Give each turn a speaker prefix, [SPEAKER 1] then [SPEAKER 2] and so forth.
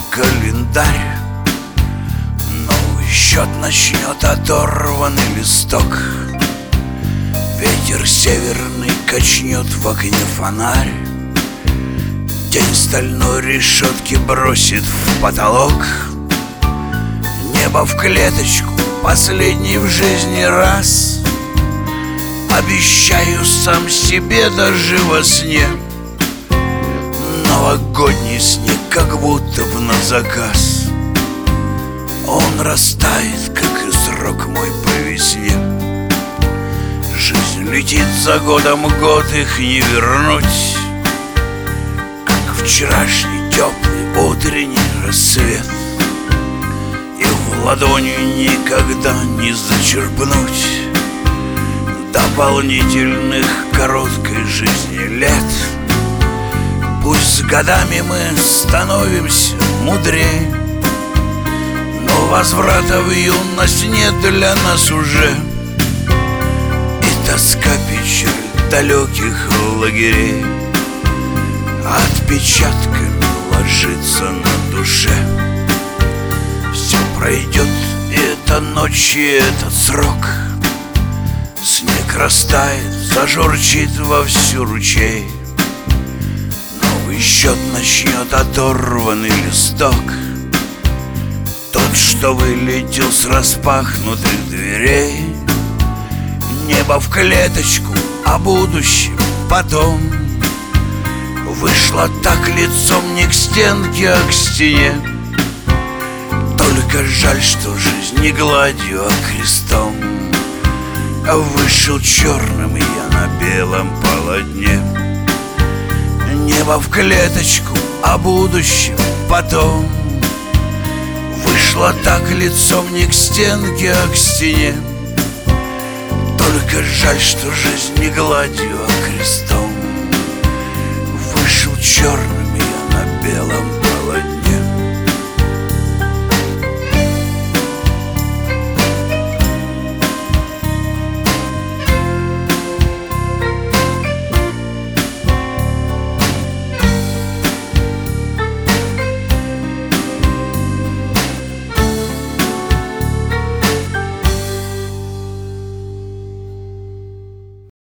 [SPEAKER 1] календарь. Новый счет начнет оторванный листок. Ветер северный качнет в окне фонарь. Тень стальной решетки бросит в потолок. Небо в клеточку, последний в жизни раз. Обещаю сам себе даже во сне. Новогодний снег как будто бы на заказ. Он растает, как и срок мой по весне. Жизнь летит за годом год, их не вернуть. Как вчерашний теплый утренний рассвет. И в ладони никогда не зачерпнуть дополнительных короткой жизни лет. Пусть с годами мы становимся мудрее, но возврата в юность нет для нас уже. И тоска, печаль далеких лагерей отпечатками ложится на душе. Все пройдет, и эта ночь, и этот срок. Снег растает, зажурчит вовсю ручей. Новый счет начнет оторванный листок. Тот, что вылетел с распахнутых дверей. Небо в клеточку, о будущем потом. Вышло так лицом не к стенке, а к стене. Только жаль, что жизнь не гладью, а крестом. А вышел черным я на белом полотне. Небо в клеточку, о будущем потом. Вышло так лицом не к стенке, а к стене. Только жаль, что жизнь не гладью, а крестом. Вышел черным я на белом полотне.